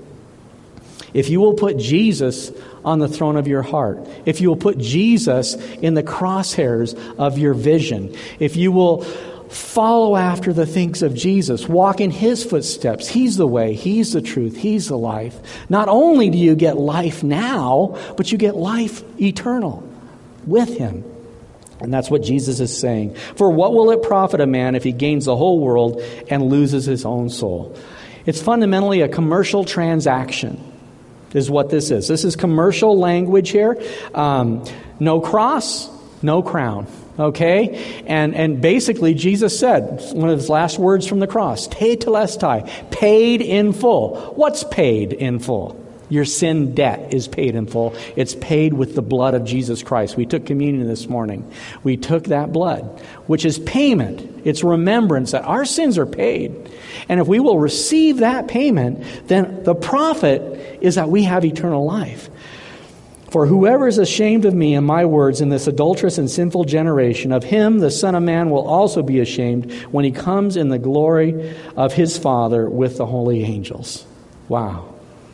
S2: If you will put Jesus on the throne of your heart, if you will put Jesus in the crosshairs of your vision, if you will follow after the things of Jesus, walk in his footsteps, he's the way, he's the truth, he's the life. Not only do you get life now, but you get life eternal with him. And that's what Jesus is saying. For what will it profit a man if he gains the whole world and loses his own soul? It's fundamentally a commercial transaction, is what this is. This is commercial language here. Um, no cross, no crown. Okay? And and basically Jesus said, one of his last words from the cross, te telestai, paid in full. What's paid in full? Your sin debt is paid in full. It's paid with the blood of Jesus Christ. We took communion this morning. We took that blood, which is payment. It's remembrance that our sins are paid. And if we will receive that payment, then the profit is that we have eternal life. For whoever is ashamed of me and my words in this adulterous and sinful generation, of him the Son of Man will also be ashamed when he comes in the glory of his Father with the holy angels. Wow.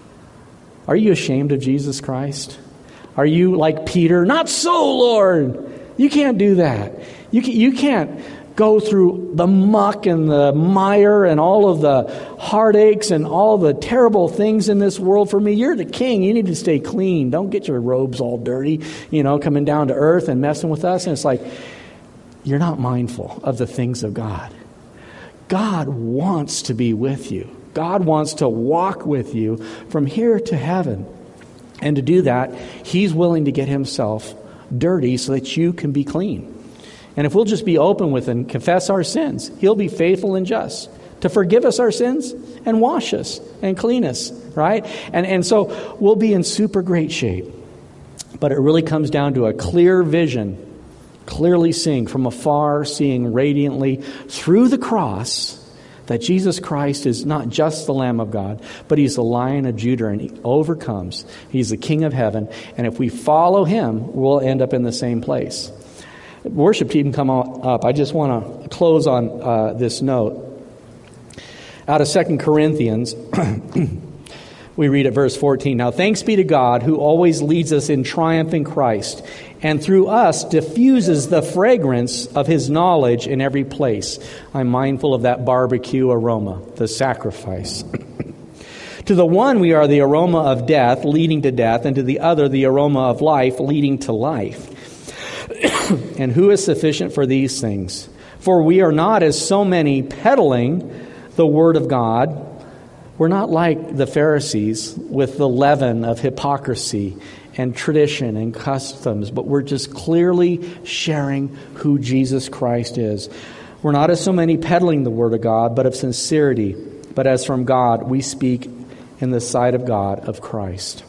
S2: Are you ashamed of Jesus Christ? Are you like Peter? Not so, Lord. You can't do that. You can, you can't go through the muck and the mire and all of the heartaches and all the terrible things in this world for me. You're the king. You need to stay clean. Don't get your robes all dirty, you know, coming down to earth and messing with us. And it's like, you're not mindful of the things of God. God wants to be with you. God wants to walk with you from here to heaven. And to do that, he's willing to get himself dirty so that you can be clean. And if we'll just be open with and confess our sins, he'll be faithful and just to forgive us our sins and wash us and clean us, right? And, and so we'll be in super great shape. But it really comes down to a clear vision, clearly seeing from afar, seeing radiantly through the cross, that Jesus Christ is not just the Lamb of God, but he's the Lion of Judah, and he overcomes. He's the King of heaven, and if we follow him, we'll end up in the same place. Worship team, come up. I just want to close on uh, this note. Out of Second Corinthians, we read at verse fourteen, Now thanks be to God who always leads us in triumph in Christ, and through us diffuses the fragrance of his knowledge in every place. I'm mindful of that barbecue aroma, the sacrifice. To the one we are the aroma of death, leading to death, and to the other the aroma of life, leading to life. And who is sufficient for these things? For we are not as so many peddling the word of God. We're not like the Pharisees with the leaven of hypocrisy and tradition and customs, but we're just clearly sharing who Jesus Christ is. We're not as so many peddling the word of God, but of sincerity. But as from God, we speak in the sight of God of Christ.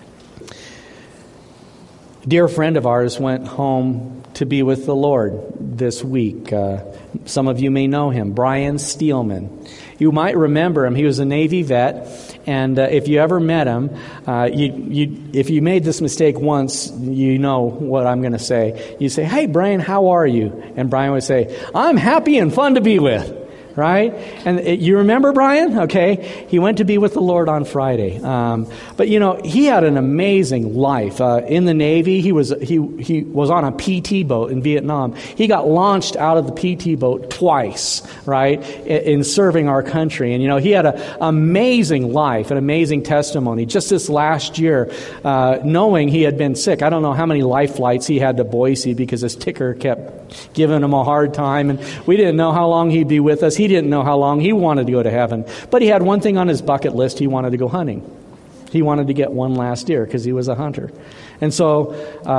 S2: A dear friend of ours went home to be with the Lord this week. Uh, some of you may know him, Brian Steelman. You might remember him. He was a Navy vet, and uh, if you ever met him, uh, you, you, if you made this mistake once, you know what I'm going to say. You say, "Hey, Brian, how are you?" And Brian would say, "I'm happy and fun to be with." right? And it, you remember Brian? Okay. He went to be with the Lord on Friday. Um, but, you know, he had an amazing life. Uh, in the Navy, he was he he was on a P T boat in Vietnam. He got launched out of the P T boat twice, right, in, in serving our country. And, you know, he had an amazing life, an amazing testimony. Just this last year, uh, knowing he had been sick, I don't know how many life flights he had to Boise because his ticker kept giving him a hard time. And we didn't know how long he'd be with us. He didn't know how long he wanted to go to heaven. But he had one thing on his bucket list. He wanted to go hunting. He wanted to get one last deer because he was a hunter. And so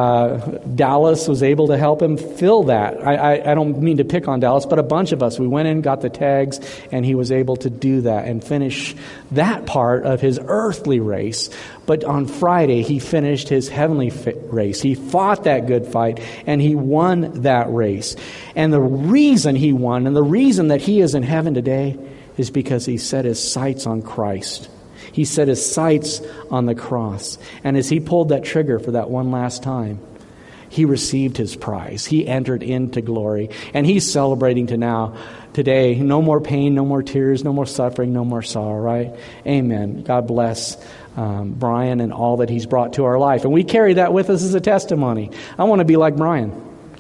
S2: uh, Dallas was able to help him fill that. I, I, I don't mean to pick on Dallas, but a bunch of us, we went in, got the tags, and he was able to do that and finish that part of his earthly race. But on Friday, he finished his heavenly race. He fought that good fight, and he won that race. And the reason he won, and the reason that he is in heaven today, is because he set his sights on Christ. He set his sights on the cross. And as he pulled that trigger for that one last time, he received his prize. He entered into glory. And he's celebrating to now, today, no more pain, no more tears, no more suffering, no more sorrow, right? Amen. God bless um, Brian and all that he's brought to our life. And we carry that with us as a testimony. I want to be like Brian.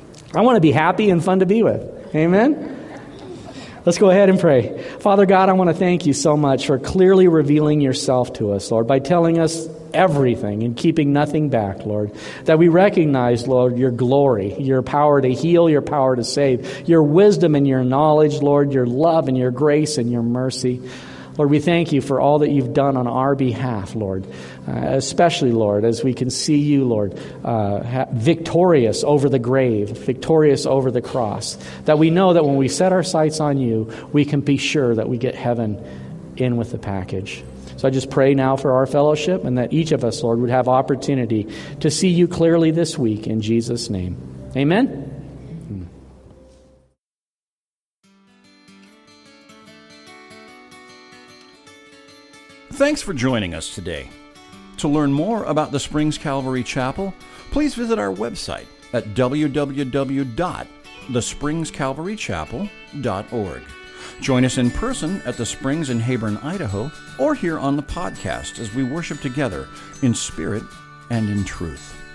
S2: I want to be happy and fun to be with. Amen? Let's go ahead and pray. Father God, I want to thank you so much for clearly revealing yourself to us, Lord, by telling us everything and keeping nothing back, Lord. That we recognize, Lord, your glory, your power to heal, your power to save, your wisdom and your knowledge, Lord, your love and your grace and your mercy. Lord, we thank you for all that you've done on our behalf, Lord, uh, especially, Lord, as we can see you, Lord, uh, ha- victorious over the grave, victorious over the cross, that we know that when we set our sights on you, we can be sure that we get heaven in with the package. So I just pray now for our fellowship and that each of us, Lord, would have opportunity to see you clearly this week in Jesus' name. Amen.
S1: Thanks for joining us today. To learn more about the Springs Calvary Chapel, please visit our website at w w w dot the springs calvary chapel dot org. Join us in person at the Springs in Heyburn, Idaho, or here on the podcast as we worship together in spirit and in truth.